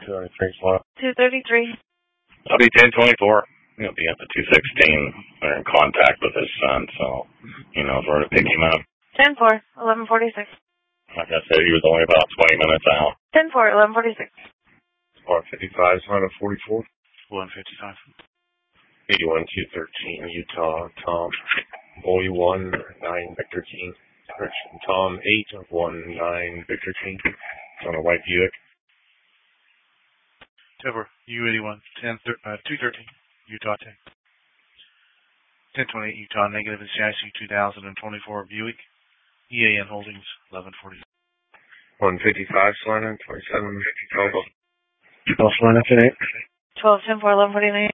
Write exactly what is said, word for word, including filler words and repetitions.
two thirty-three slot. two thirty-three. I'll be ten twenty-four. He'll be at the two sixteen. They're in contact with his son, so he knows where to pick him up. ten four, eleven forty-six. Like I said, he was only about twenty minutes out. ten four, eleven forty-six. one fifty-five, slide of forty-four. one fifty-five. eighty-one, two thirteen, Utah, Tom. Boy one, nine, Victor King. Correction, Tom eight, one, nine, Victor King. It's on a white Buick. Trevor, U eighty-one, ten, uh, two thirteen, Utah ten. ten twenty-eight, Utah, negative is C I C two thousand twenty-four Buick. E A N Holdings, eleven forty. one fifty-five, slide in, twenty-seven, twelve. twelve, slide in, eight. twelve, ten four, eleven forty-nine.